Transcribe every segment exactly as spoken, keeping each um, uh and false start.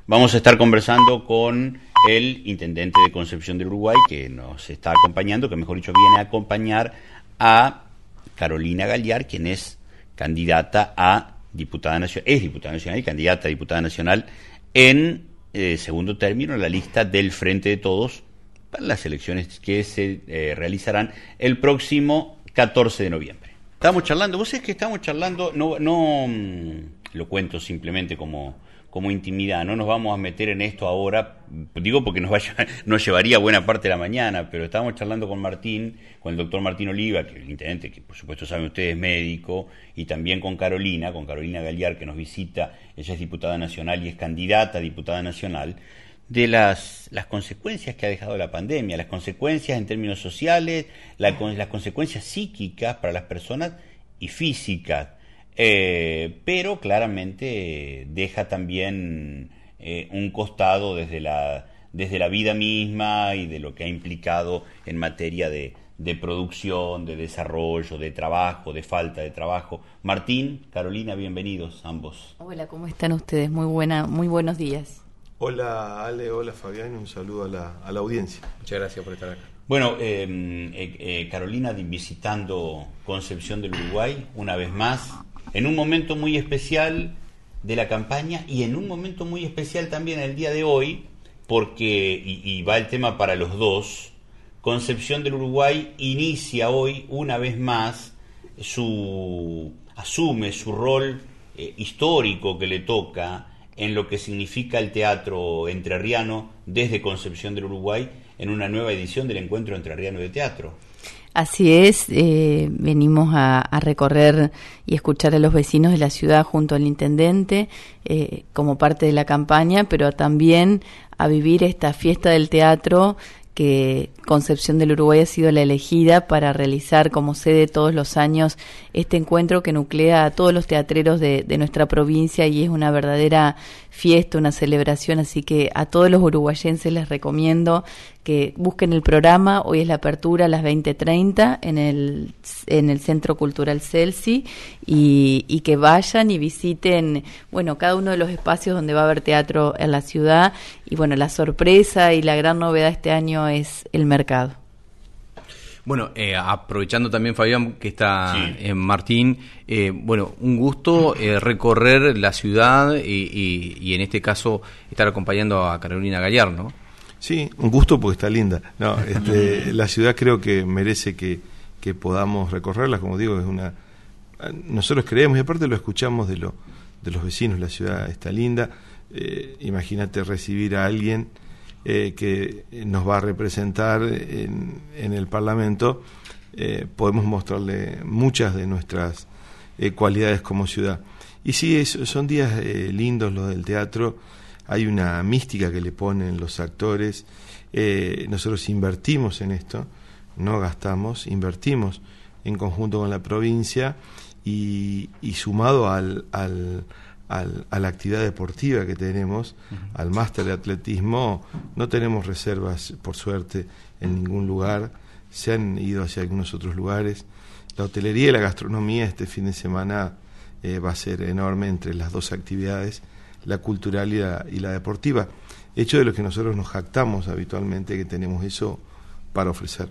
vamos a estar conversando con el intendente de Concepción del Uruguay, que nos está acompañando, que mejor dicho viene a acompañar a Carolina Galliar, quien es candidata a diputada nacional, es diputada nacional y candidata a diputada nacional en eh, segundo término en la lista del Frente de Todos para las elecciones que se eh, realizarán el próximo catorce de noviembre. Estamos charlando, vos sabés que estamos charlando, no, no lo cuento simplemente como, como intimidad, no nos vamos a meter en esto ahora, digo porque nos, vaya, nos llevaría buena parte de la mañana, pero estábamos charlando con Martín, con el doctor Martín Oliva, que es el intendente, que por supuesto saben ustedes es médico, y también con Carolina, con Carolina Galliar, que nos visita, ella es diputada nacional y es candidata a diputada nacional, de las, las consecuencias que ha dejado la pandemia, las consecuencias en términos sociales, la, las consecuencias psíquicas para las personas y físicas, eh, pero claramente deja también eh, un costado desde la, desde la vida misma y de lo que ha implicado en materia de, de producción, de desarrollo, de trabajo, de falta de trabajo. Martín, Carolina, bienvenidos ambos. Hola, ¿cómo están ustedes? Muy buena, muy buenos días. Hola Ale, hola Fabián, un saludo a la, a la audiencia. Muchas gracias por estar acá. Bueno, eh, eh, eh, Carolina visitando Concepción del Uruguay una vez más, en un momento muy especial de la campaña y en un momento muy especial también el día de hoy, porque, y, y va el tema para los dos, Concepción del Uruguay inicia hoy una vez más su, asume su rol eh, histórico que le toca en lo que significa el teatro entrerriano desde Concepción del Uruguay en una nueva edición del Encuentro Entrerriano de Teatro. Así es, eh, venimos a, a recorrer y escuchar a los vecinos de la ciudad junto al intendente eh, como parte de la campaña, pero también a vivir esta fiesta del teatro que Concepción del Uruguay ha sido la elegida para realizar como sede todos los años este encuentro que nuclea a todos los teatreros de, de nuestra provincia y es una verdadera fiesta, una celebración, así que a todos los uruguayenses les recomiendo que busquen el programa. Hoy es la apertura a las veinte treinta en el, en el Centro Cultural Celsi y, y que vayan y visiten, bueno, cada uno de los espacios donde va a haber teatro en la ciudad y bueno, la sorpresa y la gran novedad este año es el mercado. Bueno, eh, aprovechando también, Fabián, que está sí. en Martín, eh, bueno, un gusto eh, recorrer la ciudad y, y, y en este caso estar acompañando a Carolina Galliar, ¿no? Sí, un gusto porque está linda. No, este, la ciudad creo que merece que, que podamos recorrerla, como digo, es una. Nosotros creemos y aparte lo escuchamos de lo, de los vecinos, la ciudad está linda. Eh, imagínate recibir a alguien Eh, que nos va a representar en, en el Parlamento, eh, podemos mostrarle muchas de nuestras eh, cualidades como ciudad. Y sí, es, son días eh, lindos los del teatro, hay una mística que le ponen los actores, eh, nosotros invertimos en esto, no gastamos, invertimos en conjunto con la provincia y, y sumado al... al Al, a la actividad deportiva que tenemos, uh-huh. al máster de atletismo, no tenemos reservas, por suerte, en ningún lugar, se han ido hacia algunos otros lugares. La hotelería y la gastronomía este fin de semana eh, va a ser enorme entre las dos actividades, la cultural y la, y la deportiva, hecho de lo que nosotros nos jactamos habitualmente, que tenemos eso para ofrecer.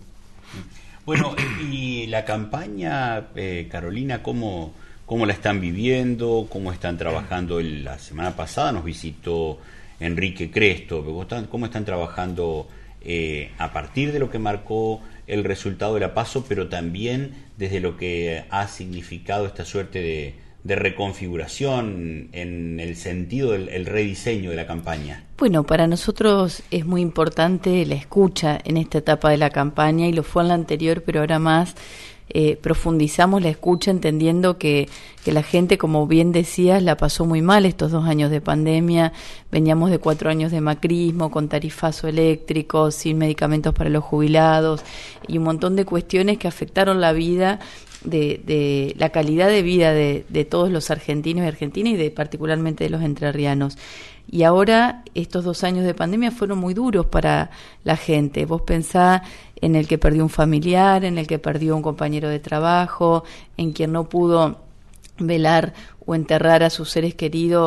Bueno, y la campaña, eh, Carolina, ¿cómo... ¿Cómo la están viviendo? ¿Cómo están trabajando? La semana pasada nos visitó Enrique Cresto. ¿Cómo están trabajando eh, a partir de lo que marcó el resultado de la PASO, pero también desde lo que ha significado esta suerte de, de reconfiguración en el sentido del el rediseño de la campaña? Bueno, para nosotros es muy importante la escucha en esta etapa de la campaña y lo fue en la anterior, pero ahora más. Eh, profundizamos la escucha entendiendo que, que la gente, como bien decías, la pasó muy mal estos dos años de pandemia. Veníamos de cuatro años de macrismo, con tarifazo eléctrico, sin medicamentos para los jubilados y un montón de cuestiones que afectaron la vida, de, de la calidad de vida de, de todos los argentinos y argentinas y de particularmente de los entrerrianos. Y ahora estos dos años de pandemia fueron muy duros para la gente. Vos pensá en el que perdió un familiar, en el que perdió un compañero de trabajo, en quien no pudo velar o enterrar a sus seres queridos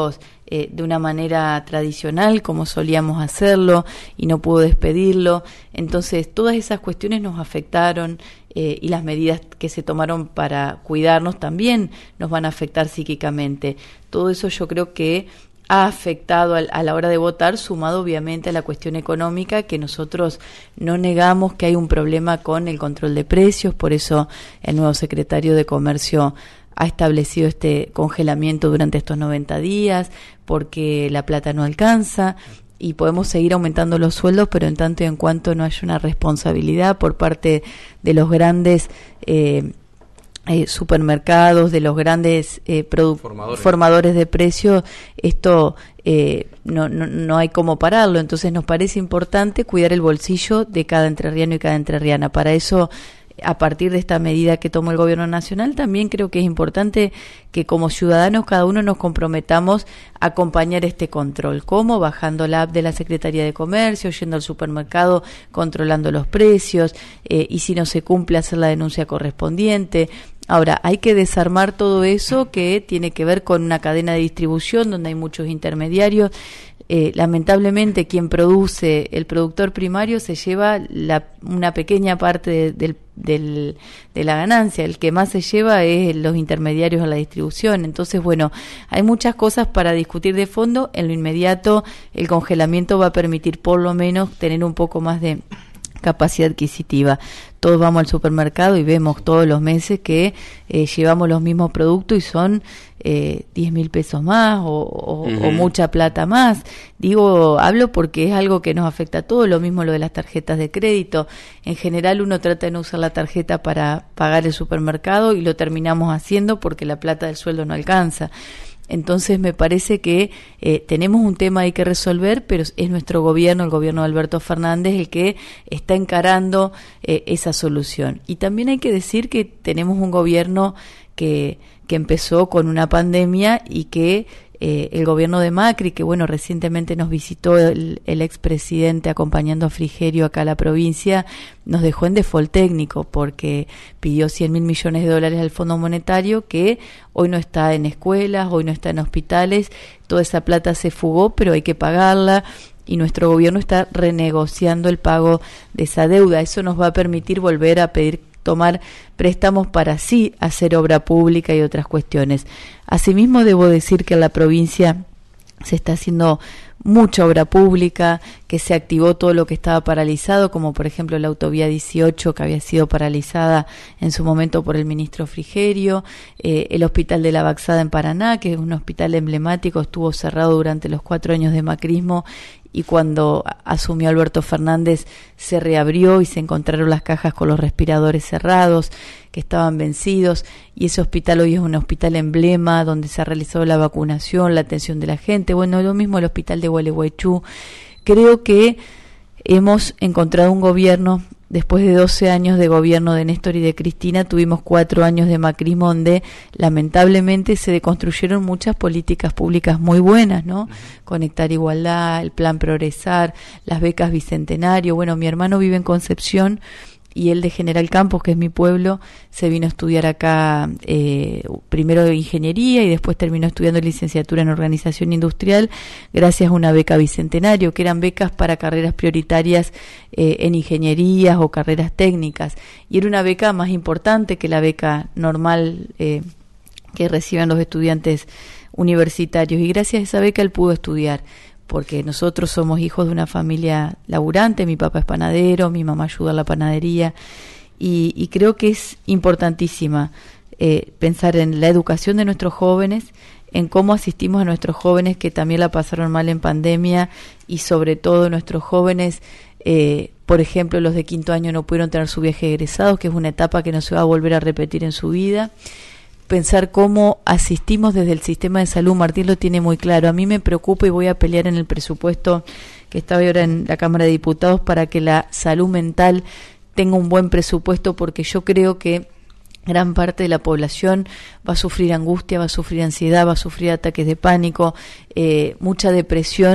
eh, de una manera tradicional como solíamos hacerlo y no pudo despedirlo. Entonces todas esas cuestiones nos afectaron eh, y las medidas que se tomaron para cuidarnos también nos van a afectar psíquicamente. Todo eso yo creo que ha afectado a la hora de votar, sumado obviamente a la cuestión económica, que nosotros no negamos que hay un problema con el control de precios. Por eso el nuevo secretario de Comercio ha establecido este congelamiento durante estos noventa días, porque la plata no alcanza y podemos seguir aumentando los sueldos, pero en tanto y en cuanto no haya una responsabilidad por parte de los grandes eh, Eh, supermercados, de los grandes eh, produ- formadores. formadores de precios, esto eh, no, no, no hay cómo pararlo. Entonces nos parece importante cuidar el bolsillo de cada entrerriano y cada entrerriana. Para eso, a partir de esta medida que tomó el gobierno nacional, también creo que es importante que como ciudadanos cada uno nos comprometamos a acompañar este control. ¿Cómo? Bajando la app de la Secretaría de Comercio, yendo al supermercado, controlando los precios, eh, y si no se cumple, hacer la denuncia correspondiente. Ahora, hay que desarmar todo eso que tiene que ver con una cadena de distribución donde hay muchos intermediarios. Eh, lamentablemente, quien produce, el productor primario, se lleva la, una pequeña parte de, del, del, de la ganancia. El que más se lleva es los intermediarios a la distribución. Entonces, bueno, hay muchas cosas para discutir de fondo. En lo inmediato, el congelamiento va a permitir por lo menos tener un poco más de capacidad adquisitiva. Todos vamos al supermercado y vemos todos los meses que eh, llevamos los mismos productos y son eh, diez mil pesos más o, o, uh-huh. o mucha plata más. Digo, hablo porque es algo que nos afecta a todos, lo mismo lo de las tarjetas de crédito. En general uno trata de no usar la tarjeta para pagar el supermercado y lo terminamos haciendo porque la plata del sueldo no alcanza. Entonces me parece que eh, tenemos un tema ahí que resolver, pero es nuestro gobierno, el gobierno de Alberto Fernández, el que está encarando eh, esa solución. Y también hay que decir que tenemos un gobierno que, que empezó con una pandemia y que eh, el gobierno de Macri, que bueno, recientemente nos visitó el, el expresidente acompañando a Frigerio acá a la provincia, nos dejó en default técnico porque pidió cien mil millones de dólares al Fondo Monetario, que hoy no está en escuelas, hoy no está en hospitales. Toda esa plata se fugó, pero hay que pagarla y nuestro gobierno está renegociando el pago de esa deuda. Eso nos va a permitir volver a pedir tomar préstamos para así hacer obra pública y otras cuestiones. Asimismo, debo decir que en la provincia se está haciendo mucha obra pública, que se activó todo lo que estaba paralizado, como por ejemplo la autovía dieciocho, que había sido paralizada en su momento por el ministro Frigerio, eh, el hospital de la Baxada en Paraná, que es un hospital emblemático, estuvo cerrado durante los cuatro años de macrismo, y cuando asumió Alberto Fernández se reabrió y se encontraron las cajas con los respiradores cerrados, que estaban vencidos, y ese hospital hoy es un hospital emblema donde se ha realizado la vacunación, la atención de la gente. Bueno, lo mismo el hospital de Gualeguaychú. Creo que hemos encontrado un gobierno, después de doce años de gobierno de Néstor y de Cristina, tuvimos cuatro años de macrismo donde lamentablemente se deconstruyeron muchas políticas públicas muy buenas, ¿no? Uh-huh. Conectar Igualdad, el Plan Progresar, las becas Bicentenario. Bueno, mi hermano vive en Concepción y él de General Campos, que es mi pueblo, se vino a estudiar acá eh, primero ingeniería y después terminó estudiando licenciatura en organización industrial gracias a una beca Bicentenario, que eran becas para carreras prioritarias eh, en ingenierías o carreras técnicas, y era una beca más importante que la beca normal eh, que reciben los estudiantes universitarios, y gracias a esa beca él pudo estudiar, porque nosotros somos hijos de una familia laburante. Mi papá es panadero, mi mamá ayuda a la panadería, y, y creo que es importantísima eh, pensar en la educación de nuestros jóvenes, en cómo asistimos a nuestros jóvenes que también la pasaron mal en pandemia, y sobre todo nuestros jóvenes, eh, por ejemplo, los de quinto año no pudieron tener su viaje de egresados, que es una etapa que no se va a volver a repetir en su vida. Pensar cómo asistimos desde el sistema de salud. Martín lo tiene muy claro. A mí me preocupa y voy a pelear en el presupuesto que está ahora en la Cámara de Diputados para que la salud mental tenga un buen presupuesto, porque yo creo que gran parte de la población va a sufrir angustia, va a sufrir ansiedad, va a sufrir ataques de pánico, eh, mucha depresión,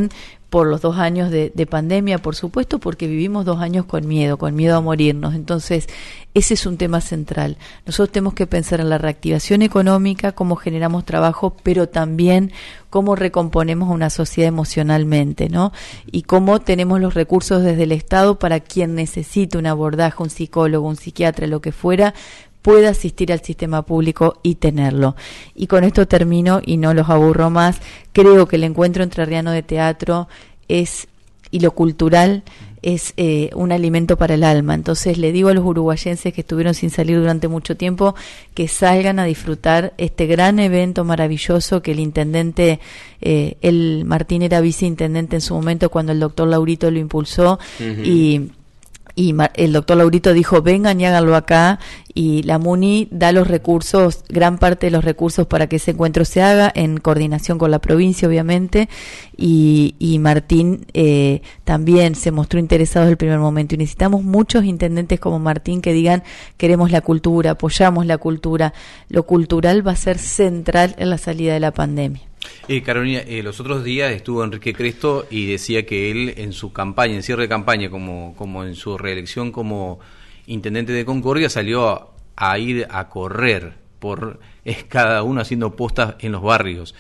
por los dos años de, de pandemia, por supuesto, porque vivimos dos años con miedo, con miedo a morirnos. Entonces, ese es un tema central. Nosotros tenemos que pensar en la reactivación económica, cómo generamos trabajo, pero también cómo recomponemos una sociedad emocionalmente, ¿no? Y cómo tenemos los recursos desde el Estado para quien necesite un abordaje, un psicólogo, un psiquiatra, lo que fuera, pueda asistir al sistema público y tenerlo. Y con esto termino y no los aburro más. Creo que el encuentro entrerriano de teatro es, y lo cultural, es eh, un alimento para el alma. Entonces le digo a los uruguayenses que estuvieron sin salir durante mucho tiempo que salgan a disfrutar este gran evento maravilloso que el intendente, eh, el Martín era viceintendente en su momento cuando el doctor Laurito lo impulsó. Uh-huh. y Y el doctor Laurito dijo, vengan y háganlo acá, y la MUNI da los recursos, gran parte de los recursos para que ese encuentro se haga, en coordinación con la provincia, obviamente, y, y Martín eh, también se mostró interesado desde el primer momento, y necesitamos muchos intendentes como Martín que digan, queremos la cultura, apoyamos la cultura. Lo cultural va a ser central en la salida de la pandemia. Eh, Carolina, eh, los otros días estuvo Enrique Cresto y decía que él en su campaña, en cierre de campaña, como, como en su reelección como intendente de Concordia, salió a, a ir a correr por es cada uno haciendo postas en los barrios.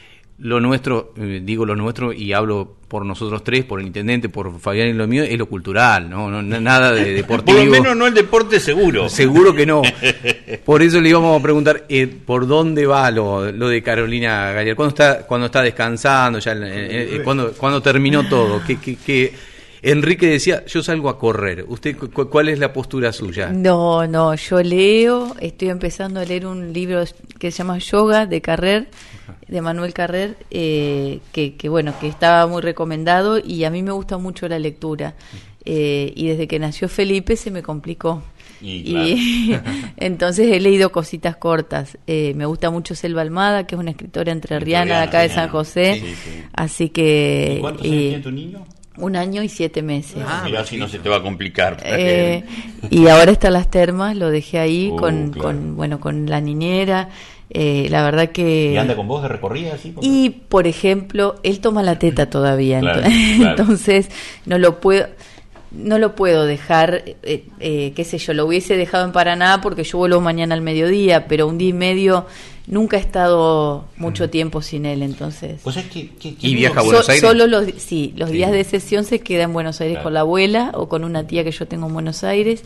Lo nuestro, eh, digo lo nuestro y hablo por nosotros tres, por el intendente, por Fabián y lo mío, es lo cultural, no, no nada de deportivo. Por lo menos no el deporte seguro. Seguro que no. Por eso le íbamos a preguntar eh, por dónde va lo, lo de Carolina Galliar. ¿Cuándo está, cuando está descansando? Ya, eh, eh, ¿cuándo, cuándo terminó todo? ¿Qué, qué, qué? Enrique decía, yo salgo a correr. ¿Usted cu- cuál es la postura suya? No, no, yo leo, estoy empezando a leer un libro que se llama Yoga de Carrer, de Manuel Carrer, eh, que, que bueno, que estaba muy recomendado, y a mí me gusta mucho la lectura. Eh, y desde que nació Felipe se me complicó. Y, claro. y entonces he leído cositas cortas. Eh, me gusta mucho Selva Almada, que es una escritora entrerriana de acá de San José. Sí, sí. Así que... ¿Y cuántos eh, años tiene tu niño? Un año y siete meses. Ah, mirá, si no se te va a complicar. Eh, y ahora están las termas, lo dejé ahí uh, con, claro. con, bueno, con la niñera. Eh, la verdad que... ¿Y anda con vos de recorrida así? ¿Por y, por ejemplo, él toma la teta todavía. Claro, entonces, claro. entonces no lo puedo... No lo puedo dejar, eh, eh, qué sé yo, lo hubiese dejado en Paraná porque yo vuelvo mañana al mediodía, pero un día y medio nunca he estado mucho tiempo sin él, entonces. Pues es que, que, que ¿Y viaja a So, Buenos Aires? Solo los, sí, los Sí. días de sesión se queda en Buenos Aires Claro. con la abuela o con una tía que yo tengo en Buenos Aires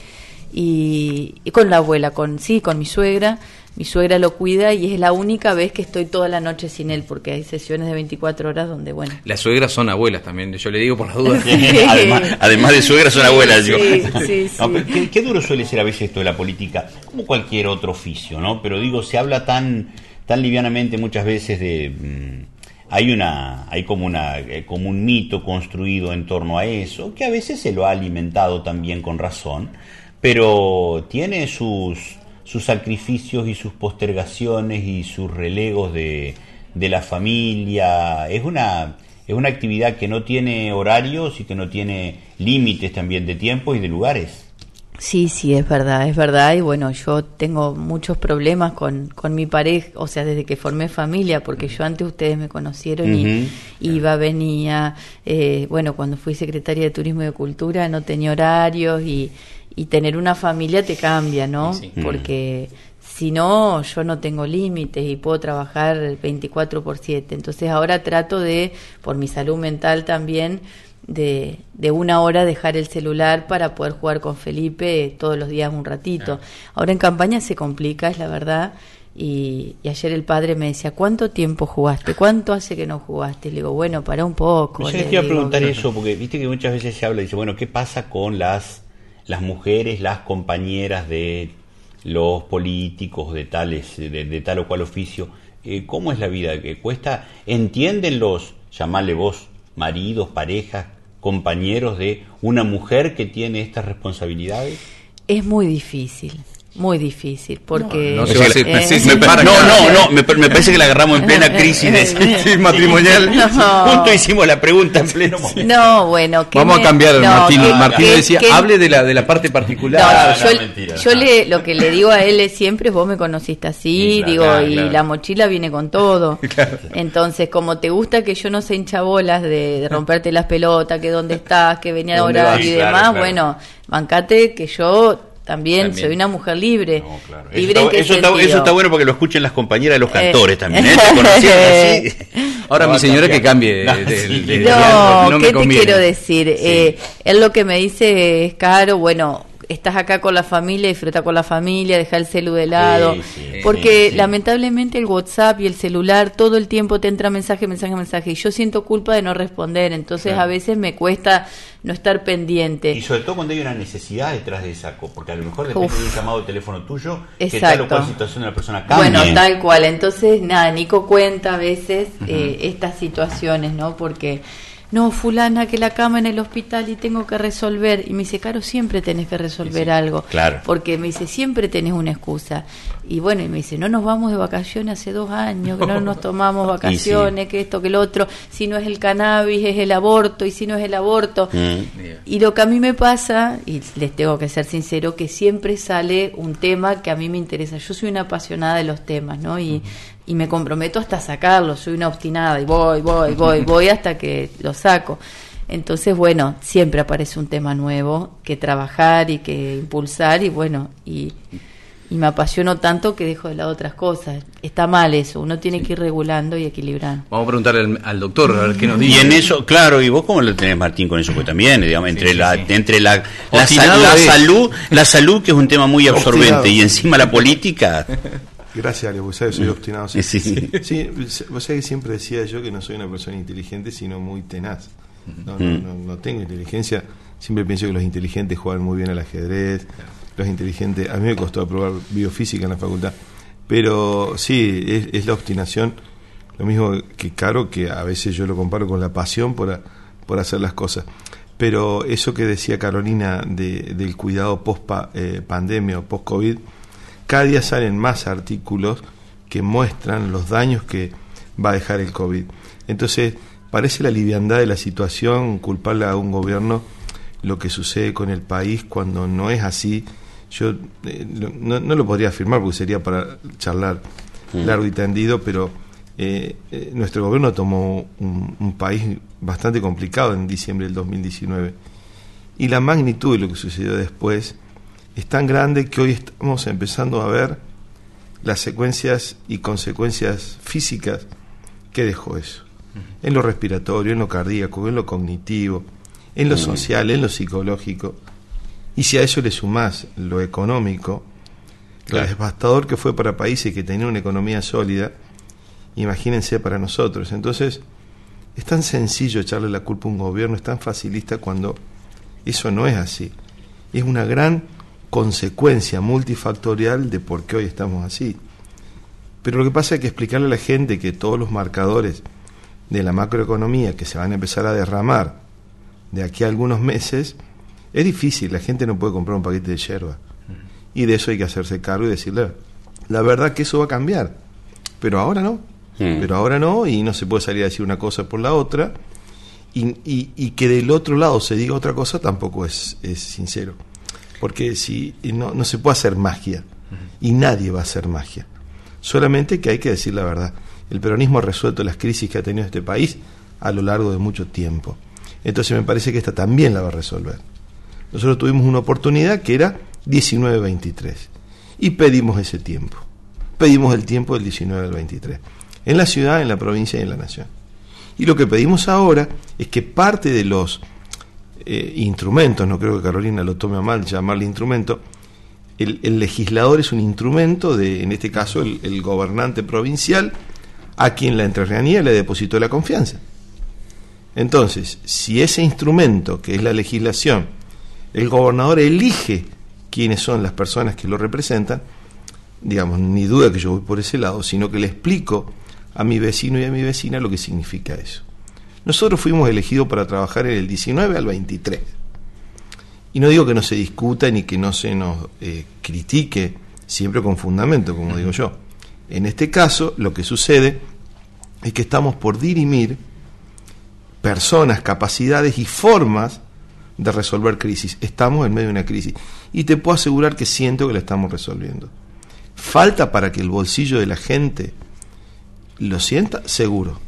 y, y con la abuela, con sí, con mi suegra. Mi suegra lo cuida y es la única vez que estoy toda la noche sin él, porque hay sesiones de veinticuatro horas donde, bueno... Las suegras son abuelas también, yo le digo por las dudas. además, además de suegras son abuelas. Sí, digo. sí, No, sí. pero qué, qué duro suele ser a veces esto de la política, como cualquier otro oficio, ¿no? Pero digo, se habla tan tan livianamente muchas veces de... Mmm, hay una hay como una eh, como un mito construido en torno a eso, que a veces se lo ha alimentado también con razón, pero tiene sus... sus sacrificios y sus postergaciones y sus relegos de, de la familia. Es una, es una actividad que no tiene horarios y que no tiene límites también de tiempo y de lugares. Sí, sí, es verdad, es verdad. Y bueno, yo tengo muchos problemas con, con mi pareja, o sea, desde que formé familia, porque yo antes ustedes me conocieron y Uh-huh. iba, venía. Eh, bueno, cuando fui secretaria de Turismo y de Cultura no tenía horarios y... Y tener una familia te cambia, ¿no? Sí. Porque si no, yo no tengo límites y puedo trabajar veinticuatro por siete. Entonces ahora trato de, por mi salud mental también, de, de una hora dejar el celular para poder jugar con Felipe todos los días un ratito. Ahora en campaña se complica, es la verdad. Y, y ayer el padre me decía, ¿cuánto tiempo jugaste? ¿Cuánto hace que no jugaste? Y le digo, bueno, para un poco. Yo le les quería digo. preguntar eso, porque viste que muchas veces se habla y dice, bueno, ¿qué pasa con las... las mujeres, las compañeras de los políticos de tales, de, de tal o cual oficio? Eh, ¿Cómo es la vida? ¿Que cuesta? ¿Entienden los, llamarle vos, maridos, parejas, compañeros de una mujer que tiene estas responsabilidades? Es muy difícil. Muy difícil, porque... No, no, eh, se va a hacer- eh, sí, se Me- para no, acá. no, no, me, me parece que la agarramos en plena crisis de, matrimonial. No. Juntos hicimos la pregunta en pleno momento. No, bueno... que Vamos me- a cambiar, no, Martín. que- Martín que- decía, que- hable de la de la parte No, particular. no, no, yo, mentira. yo le, lo que le digo a él es siempre, vos me conociste así, Sí, claro, digo, claro, y claro. la mochila viene con todo. Entonces, como te gusta que yo no se hincha bolas de, de romperte las pelotas, que dónde estás, que venía ¿Dónde ahora vas? y Claro, demás, claro. bueno, bancate que yo también, También. soy una mujer libre. No, claro. ¿Libre Eso, en está, qué eso, está, sentido? eso está bueno porque lo escuchen las compañeras de los Eh. cantores también. ¿eh? ¿Te conocieron así? Ahora No mi va a señora cambiar. que cambie de- No, de- sí. de- de- No, no me ¿qué te conviene. quiero decir? Eh, él lo que me dice es, Caro, bueno, estás acá con la familia, disfruta con la familia, deja el celu de lado, Sí, sí, porque sí, sí. lamentablemente el WhatsApp y el celular todo el tiempo te entra mensaje, mensaje, mensaje, y yo siento culpa de no responder, entonces Claro. a veces me cuesta no estar pendiente. Y sobre todo cuando hay una necesidad detrás de esa, co- porque a lo mejor depende Uf. de un llamado de teléfono tuyo, que Exacto. tal o cual situación de la persona cambie. Bueno, tal cual. Entonces, nada, Nico cuenta a veces eh, estas situaciones, ¿no? Porque, no, fulana, que la cama en el hospital y tengo que resolver. Y me dice, Caro, siempre tenés que resolver Sí, sí. algo. Claro. Porque me dice, siempre tenés una excusa. Y bueno, y me dice, no nos vamos de vacaciones hace dos años, que no nos tomamos vacaciones, que esto, que lo otro. Si no es el cannabis, es el aborto. Y si no es el aborto... Mm. Y lo que a mí me pasa, y les tengo que ser sincero, que siempre sale un tema que a mí me interesa. Yo soy una apasionada de los temas, ¿no? Y, y me comprometo hasta sacarlo. Soy una obstinada y voy, voy, voy, voy hasta que lo saco. Entonces, bueno, siempre aparece un tema nuevo que trabajar y que impulsar y bueno, y, y me apasiono tanto que dejo de lado otras cosas. Está mal eso, uno tiene que ir regulando y equilibrando. Vamos a preguntarle al, al doctor a ver qué nos Y dice. en eso, claro, y vos cómo lo tenés, Martín, con eso, pues también, digamos, entre Sí, sí, la, sí. entre la, la, Obstinado sa- la es. salud, la salud que es un tema muy absorbente, Obstinado. y encima la política. Gracias, Ale, vos sabés, soy obstinado. Sí, Sí, sí. Sí, vos sabés que siempre decía yo que no soy una persona inteligente, sino muy tenaz. No, no, Mm. no, no tengo inteligencia. Siempre pienso que los inteligentes juegan muy bien al ajedrez. Los inteligentes, a mí me costó aprobar biofísica en la facultad. Pero sí, es, es la obstinación. Lo mismo que Caro, que a veces yo lo comparo con la pasión por, a- por hacer las cosas. Pero eso que decía Carolina de, del cuidado post eh, pandemia o post COVID, cada día salen más artículos que muestran los daños que va a dejar el COVID. Entonces, parece la liviandad de la situación culparle a un gobierno lo que sucede con el país cuando no es así. Yo eh, no, no lo podría afirmar porque sería para charlar largo y tendido, pero eh, eh, nuestro gobierno tomó un, un país bastante complicado en diciembre del dos mil diecinueve. Y la magnitud de lo que sucedió después es tan grande que hoy estamos empezando a ver las secuencias y consecuencias físicas que dejó eso. En lo respiratorio, en lo cardíaco, en lo cognitivo, en lo social, en lo psicológico. Y si a eso le sumás lo económico, Claro. lo devastador que fue para países que tenían una economía sólida, imagínense para nosotros. Entonces, es tan sencillo echarle la culpa a un gobierno, es tan facilista cuando eso no es así. Es una gran consecuencia multifactorial de por qué hoy estamos así. Pero lo que pasa es que explicarle a la gente que todos los marcadores de la macroeconomía que se van a empezar a derramar de aquí a algunos meses, es difícil, la gente no puede comprar un paquete de yerba. Y de eso hay que hacerse cargo y decirle, la verdad que eso va a cambiar, pero ahora no, Mm. pero ahora no, y no se puede salir a decir una cosa por la otra, y, y, y que del otro lado se diga otra cosa tampoco es, es sincero, porque si no, no se puede hacer magia, y nadie va a hacer magia, solamente que hay que decir la verdad. El peronismo ha resuelto las crisis que ha tenido este país a lo largo de mucho tiempo, entonces me parece que esta también la va a resolver. Nosotros tuvimos una oportunidad que era diecinueve veintitrés y pedimos ese tiempo, pedimos el tiempo del diecinueve al veintitrés, en la ciudad, en la provincia y en la nación. Y lo que pedimos ahora es que parte de los eh, instrumentos, no creo que Carolina lo tome a mal llamarle instrumento, el, el legislador es un instrumento de, en este caso, el, el gobernante provincial, a quien la entrerrianía le depositó la confianza. Entonces, si ese instrumento, que es la legislación, el gobernador elige quiénes son las personas que lo representan, digamos, ni duda que yo voy por ese lado, sino que le explico a mi vecino y a mi vecina lo que significa eso. Nosotros fuimos elegidos para trabajar en el diecinueve al veintitrés. Y no digo que no se discuta ni que no se nos eh, critique siempre con fundamento, como digo yo. En este caso, lo que sucede es que estamos por dirimir personas, capacidades y formas de resolver crisis. Estamos en medio de una crisis y te puedo asegurar que siento que la estamos resolviendo. ¿Falta para que el bolsillo de la gente lo sienta? Seguro,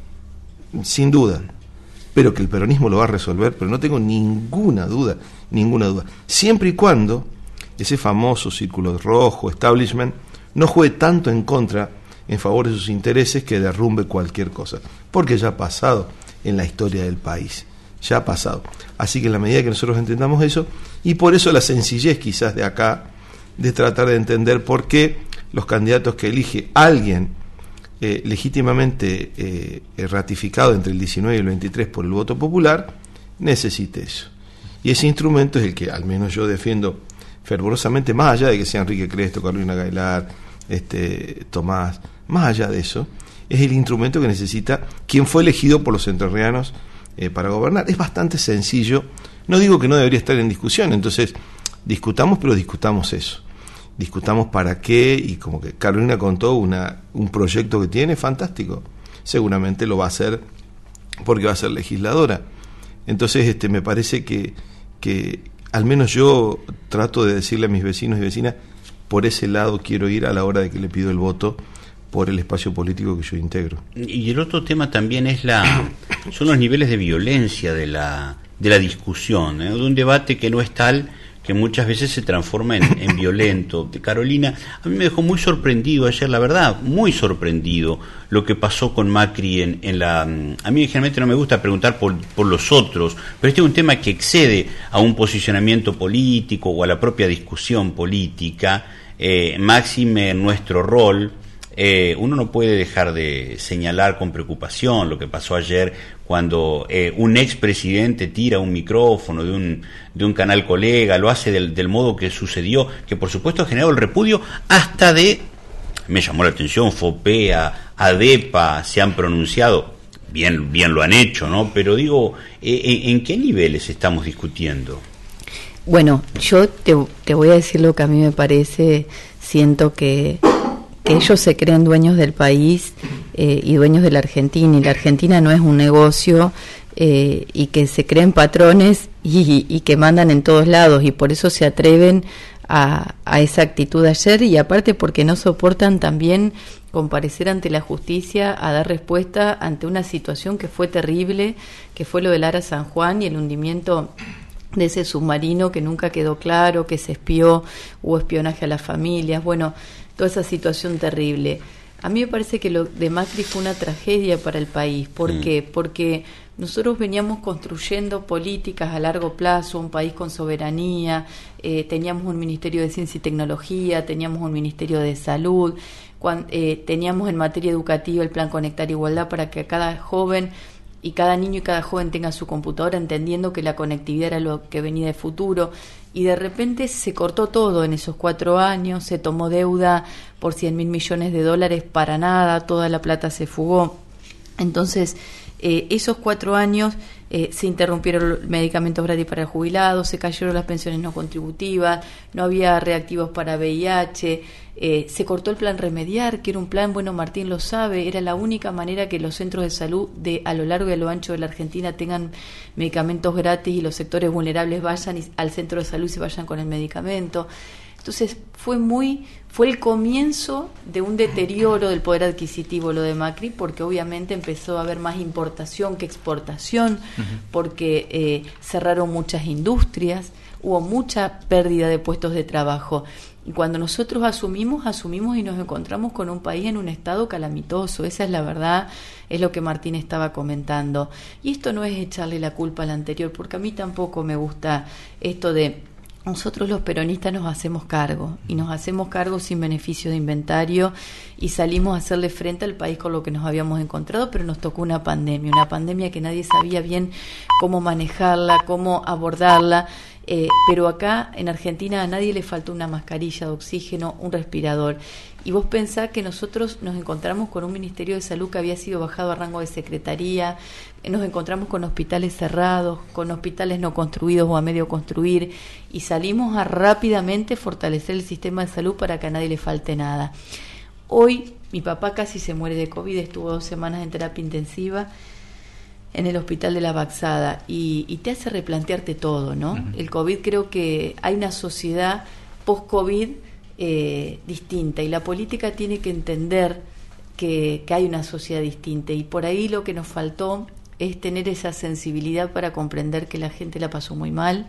sin duda, pero que el peronismo lo va a resolver, pero no tengo ninguna duda, ninguna duda, siempre y cuando ese famoso círculo rojo, establishment, no juegue tanto en contra, en favor de sus intereses, que derrumbe cualquier cosa, porque ya ha pasado en la historia del país, ya ha pasado. Así que en la medida que nosotros entendamos eso, y por eso la sencillez quizás de acá, de tratar de entender por qué los candidatos que elige alguien eh, legítimamente eh, ratificado entre el diecinueve y el veintitrés por el voto popular, necesite eso. Y ese instrumento es el que al menos yo defiendo fervorosamente, más allá de que sea Enrique Cresto, Carolina Gailar, este, Tomás, más allá de eso, es el instrumento que necesita quien fue elegido por los entrerrianos eh, para gobernar. Es bastante sencillo, no digo que no debería estar en discusión, entonces discutamos, pero discutamos eso. Discutamos para qué, y como que Carolina contó una, un proyecto que tiene fantástico, seguramente lo va a hacer porque va a ser legisladora. Entonces este me parece que, que al menos yo trato de decirle a mis vecinos y vecinas, por ese lado quiero ir a la hora de que le pido el voto por el espacio político que yo integro. Y el otro tema también es la son los niveles de violencia de la de la discusión, ¿eh? De un debate que no es tal, que muchas veces se transforma en, en violento. Carolina, a mí me dejó muy sorprendido ayer, la verdad, muy sorprendido lo que pasó con Macri en, en la... A mí generalmente no me gusta preguntar por, por los otros, pero este es un tema que excede a un posicionamiento político o a la propia discusión política, eh, máxime en nuestro rol. Eh, uno no puede dejar de señalar con preocupación lo que pasó ayer cuando eh, un expresidente tira un micrófono de un, de un canal colega, lo hace del, del modo que sucedió, que por supuesto ha generado el repudio hasta de, me llamó la atención, FOPEA, ADEPA, se han pronunciado, bien, bien lo han hecho, ¿no? Pero digo, eh, ¿en qué niveles estamos discutiendo? Bueno, yo te, te voy a decir lo que a mí me parece, siento que... que ellos se creen dueños del país eh, y dueños de la Argentina, y la Argentina no es un negocio, eh, y que se creen patrones y, y que mandan en todos lados, y por eso se atreven a, a esa actitud de ayer, y aparte porque no soportan también comparecer ante la justicia a dar respuesta ante una situación que fue terrible, que fue lo del Ara San Juan y el hundimiento de ese submarino que nunca quedó claro, que se espió, hubo espionaje a las familias, bueno, toda esa situación terrible. A mí me parece que lo de Macri fue una tragedia para el país. ¿Por mm. qué? Porque nosotros veníamos construyendo políticas a largo plazo, un país con soberanía, eh, teníamos un Ministerio de Ciencia y Tecnología, teníamos un Ministerio de Salud, cuando, eh, teníamos en materia educativa el Plan Conectar Igualdad para que cada joven y cada niño y cada joven tenga su computadora, entendiendo que la conectividad era lo que venía de futuro, y de repente se cortó todo en esos cuatro años, se tomó deuda por cien mil millones de dólares para nada, toda la plata se fugó. Entonces, eh, esos cuatro años eh, se interrumpieron los medicamentos gratis para el jubilado, se cayeron las pensiones no contributivas, no había reactivos para V I H, eh, se cortó el plan Remediar, que era un plan, bueno, Martín lo sabe, era la única manera que los centros de salud de a lo largo y a lo ancho de la Argentina tengan medicamentos gratis y los sectores vulnerables vayan y, al centro de salud y se vayan con el medicamento. Entonces fue muy fue el comienzo de un deterioro del poder adquisitivo lo de Macri, porque obviamente empezó a haber más importación que exportación, uh-huh. porque eh, cerraron muchas industrias, hubo mucha pérdida de puestos de trabajo. Y cuando nosotros asumimos, asumimos y nos encontramos con un país en un estado calamitoso. Esa es la verdad, es lo que Martín estaba comentando. Y esto no es echarle la culpa al anterior, porque a mí tampoco me gusta esto de... Nosotros los peronistas nos hacemos cargo, y nos hacemos cargo sin beneficio de inventario, y salimos a hacerle frente al país con lo que nos habíamos encontrado, pero nos tocó una pandemia, una pandemia que nadie sabía bien cómo manejarla, cómo abordarla, eh, pero acá en Argentina a nadie le faltó una mascarilla de oxígeno, un respirador. Y vos pensás que nosotros nos encontramos con un Ministerio de Salud que había sido bajado a rango de secretaría, nos encontramos con hospitales cerrados, con hospitales no construidos o a medio construir, y salimos a rápidamente fortalecer el sistema de salud para que a nadie le falte nada. Hoy mi papá casi se muere de COVID, estuvo dos semanas en terapia intensiva en el hospital de La Baxada, y, y te hace replantearte todo, ¿no? Uh-huh. El COVID, creo que hay una sociedad post-COVID eh, distinta, y la política tiene que entender que, que hay una sociedad distinta, y por ahí lo que nos faltó es tener esa sensibilidad para comprender que la gente la pasó muy mal,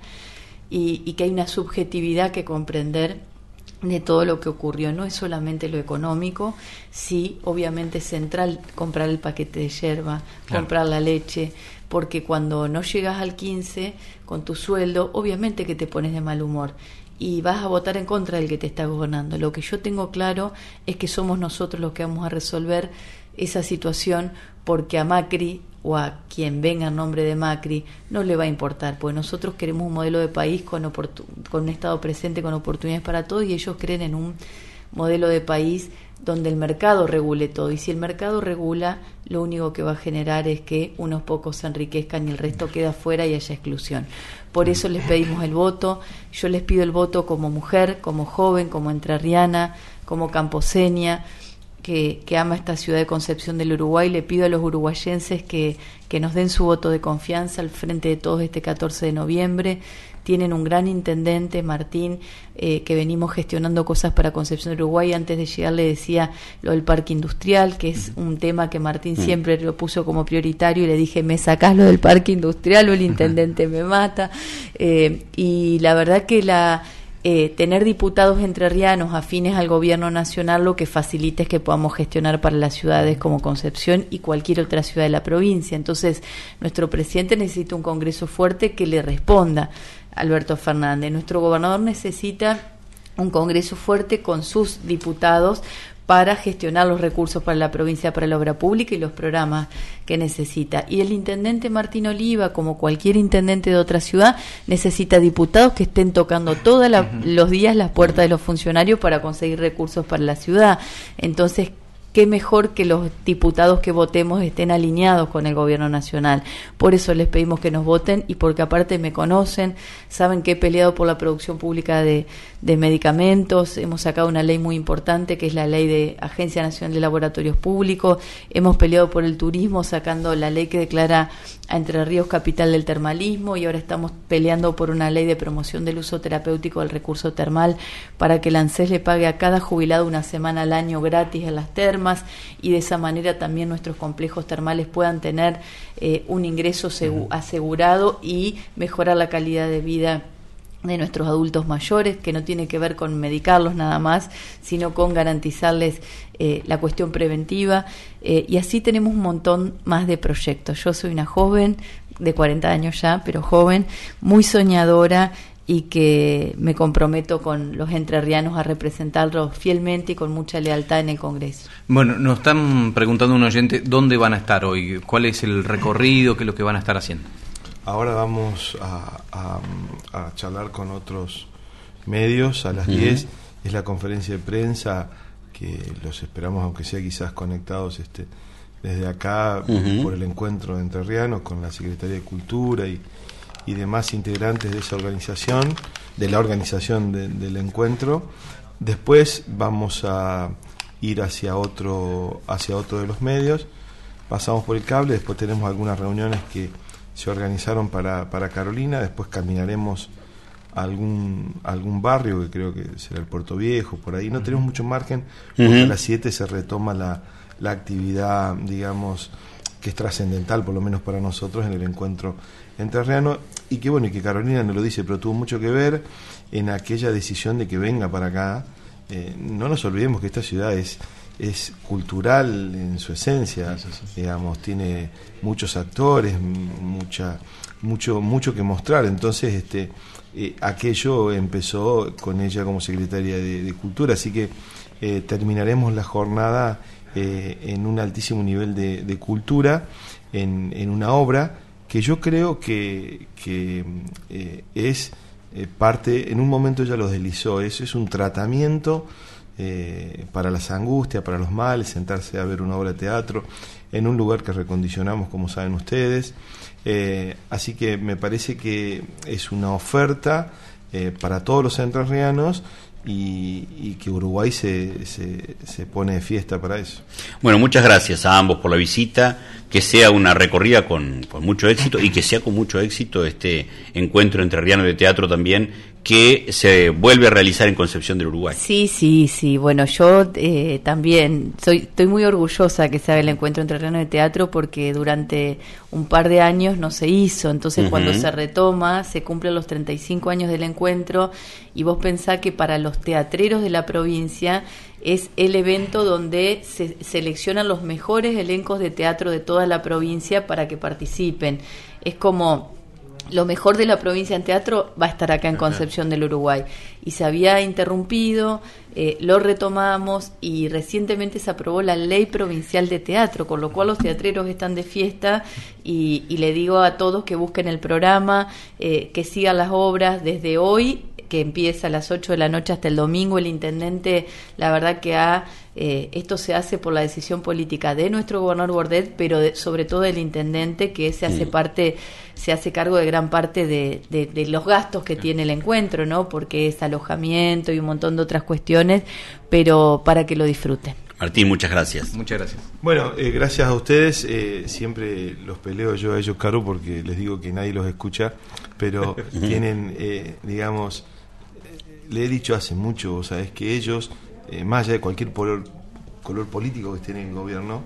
y, y que hay una subjetividad que comprender de todo lo que ocurrió. No es solamente lo económico, sí, obviamente es central comprar el paquete de yerba, claro, comprar la leche, porque cuando no llegas al quince con tu sueldo, obviamente que te pones de mal humor y vas a votar en contra del que te está gobernando. Lo que yo tengo claro es que somos nosotros los que vamos a resolver esa situación, porque a Macri o a quien venga en nombre de Macri no le va a importar, porque nosotros queremos un modelo de país con, oportun- con un Estado presente, con oportunidades para todos, y ellos creen en un modelo de país donde el mercado regule todo, y si el mercado regula, lo único que va a generar es que unos pocos se enriquezcan y el resto queda fuera y haya exclusión. Por eso les pedimos el voto. Yo les pido el voto como mujer, como joven, como entrerriana, como camposeña, que, que ama esta ciudad de Concepción del Uruguay. Le pido a los uruguayenses que, que nos den su voto de confianza al frente de todos este catorce de noviembre. Tienen un gran intendente, Martín, eh, que venimos gestionando cosas para Concepción del Uruguay. Antes de llegar le decía lo del parque industrial, que es un tema que Martín siempre lo puso como prioritario, y le dije, me sacás lo del parque industrial o el intendente me mata. Eh, y la verdad que la... Eh, tener diputados entrerrianos afines al gobierno nacional lo que facilita es que podamos gestionar para las ciudades como Concepción y cualquier otra ciudad de la provincia. Entonces, nuestro presidente necesita un Congreso fuerte que le responda a Alberto Fernández. Nuestro gobernador necesita un Congreso fuerte con sus diputados para gestionar los recursos para la provincia, para la obra pública y los programas que necesita. Y el intendente Martín Oliva, como cualquier intendente de otra ciudad, necesita diputados que estén tocando todos los días las puertas de los funcionarios para conseguir recursos para la ciudad. Entonces, qué mejor que los diputados que votemos estén alineados con el gobierno nacional. Por eso les pedimos que nos voten, y porque aparte me conocen, saben que he peleado por la producción pública de, de medicamentos. Hemos sacado una ley muy importante que es la ley de Agencia Nacional de Laboratorios Públicos. Hemos peleado por el turismo sacando la ley que declara a Entre Ríos capital del termalismo, y ahora estamos peleando por una ley de promoción del uso terapéutico del recurso termal para que el ANSES le pague a cada jubilado una semana al año gratis en las termas, y de esa manera también nuestros complejos termales puedan tener eh, un ingreso segu- asegurado y mejorar la calidad de vida de nuestros adultos mayores, que no tiene que ver con medicarlos nada más, sino con garantizarles eh, la cuestión preventiva, eh, y así tenemos un montón más de proyectos. Yo soy una joven de cuarenta años ya, pero joven, muy soñadora, y que me comprometo con los entrerrianos a representarlos fielmente y con mucha lealtad en el Congreso. Bueno, nos están preguntando un oyente dónde van a estar hoy, cuál es el recorrido, qué es lo que van a estar haciendo. Ahora vamos a, a, a charlar con otros medios. A las uh-huh. diez es la conferencia de prensa, que los esperamos, aunque sea quizás conectados este desde acá, uh-huh. por el encuentro de entrerrianos con la Secretaría de Cultura y, y demás integrantes de esa organización, de la organización de, del encuentro. Después vamos a ir hacia otro, hacia otro de los medios. Pasamos por el cable, después tenemos algunas reuniones que se organizaron para, para Carolina, después caminaremos a algún, algún barrio, que creo que será el Puerto Viejo, por ahí. No uh-huh. tenemos mucho margen, porque uh-huh. a las siete se retoma la, la actividad, digamos, que es trascendental, por lo menos para nosotros, en el encuentro entrerriano, y que bueno, y que Carolina no lo dice, pero tuvo mucho que ver en aquella decisión de que venga para acá. Eh, no nos olvidemos que esta ciudad es es cultural en su esencia, sí, sí, sí. digamos, tiene muchos actores, mucha mucho mucho que mostrar. Entonces este eh, aquello empezó con ella como secretaria de, de Cultura, así que eh, terminaremos la jornada eh, en un altísimo nivel de, de cultura, en, en una obra que yo creo que, que eh, es eh, parte, en un momento ella lo deslizó, es, es un tratamiento eh, para las angustias, para los males, sentarse a ver una obra de teatro en un lugar que recondicionamos, como saben ustedes. Eh, así que me parece que es una oferta eh, para todos los entrerrianos, y, y que Uruguay se, se, se pone de fiesta para eso. Bueno, muchas gracias a ambos por la visita, que sea una recorrida con, con mucho éxito, y que sea con mucho éxito este encuentro entrerriano de teatro también, que se vuelve a realizar en Concepción del Uruguay. Sí, sí, sí. Bueno, yo eh, también soy, estoy muy orgullosa que se haga el encuentro entrerriano de teatro, porque durante un par de años no se hizo. Entonces, uh-huh. cuando se retoma, se cumplen los treinta y cinco años del encuentro, y vos pensás que para los teatreros de la provincia es el evento donde se seleccionan los mejores elencos de teatro de toda la provincia para que participen. Es como lo mejor de la provincia en teatro va a estar acá en Concepción del Uruguay, y se había interrumpido, eh, lo retomamos, y recientemente se aprobó la ley provincial de teatro, con lo cual los teatreros están de fiesta, y, y le digo a todos que busquen el programa, eh, que sigan las obras desde hoy, que empieza a las ocho de la noche hasta el domingo. El intendente, la verdad que ha, eh, esto se hace por la decisión política de nuestro gobernador Bordet, pero de, sobre todo del intendente, que se hace parte, se hace cargo de gran parte de, de, de los gastos que tiene el encuentro, ¿no? Porque es alojamiento y un montón de otras cuestiones, pero para que lo disfruten. Martín, muchas gracias. Muchas gracias. Bueno, eh, gracias a ustedes. Eh, siempre los peleo yo a ellos, Caro, porque les digo que nadie los escucha, pero tienen, eh, digamos, le he dicho hace mucho, o sea, es que ellos, eh, más allá de cualquier color, color político que esté en el gobierno,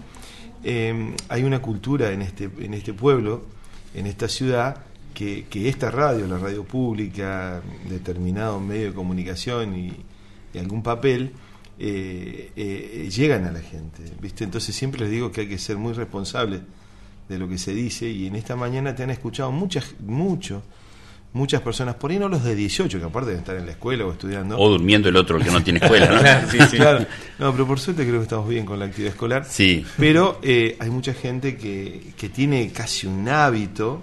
eh, hay una cultura en este, en este pueblo, en esta ciudad, que, que esta radio, la radio pública, determinado medio de comunicación y, y algún papel, eh, eh, llegan a la gente, ¿viste? Entonces siempre les digo que hay que ser muy responsables de lo que se dice, y en esta mañana te han escuchado muchas, mucho, muchas personas, por ahí no los de dieciocho, que aparte de estar en la escuela o estudiando. O durmiendo el otro, el que no tiene escuela, ¿no? Sí, sí. Claro. No, pero por suerte creo que estamos bien con la actividad escolar. Sí. Pero eh, hay mucha gente que, que tiene casi un hábito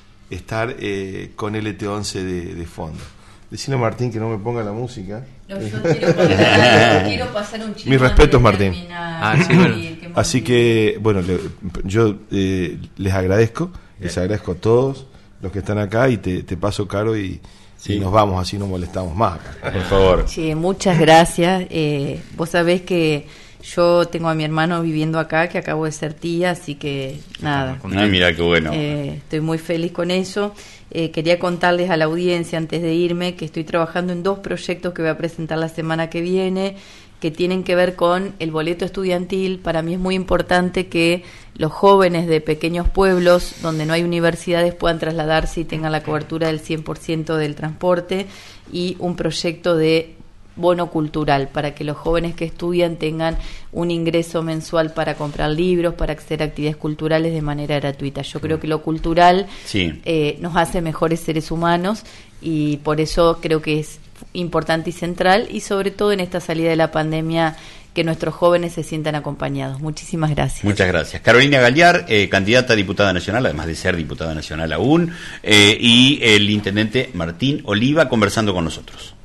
estar eh, con L T once de, de fondo. Decile a Martín que no me ponga la música. No, yo quiero pasar, quiero pasar un chico. Mis respetos, Martín. Ah, sí, bueno. Así que, bueno, le, yo eh, les agradezco, les agradezco a todos los que están acá, y te, te paso, Caro, y, sí. y nos vamos, así no molestamos más acá. Por favor. Sí, muchas gracias. Eh, vos sabés que yo tengo a mi hermano viviendo acá, que acabo de ser tía, así que nada. Ah, mira qué bueno. Eh, estoy muy feliz con eso. Eh, quería contarles a la audiencia, antes de irme, que estoy trabajando en dos proyectos que voy a presentar la semana que viene, que tienen que ver con el boleto estudiantil. Para mí es muy importante que los jóvenes de pequeños pueblos donde no hay universidades puedan trasladarse y tengan la cobertura del cien por ciento del transporte, y un proyecto de bono cultural para que los jóvenes que estudian tengan un ingreso mensual para comprar libros, para acceder a actividades culturales de manera gratuita. Yo creo que lo cultural sí. eh, nos hace mejores seres humanos, y por eso creo que es importante y central, y sobre todo en esta salida de la pandemia, que nuestros jóvenes se sientan acompañados. Muchísimas gracias. Muchas gracias. Carolina Galliar, eh, candidata a diputada nacional, además de ser diputada nacional aún, eh, y el intendente Martín Oliva conversando con nosotros.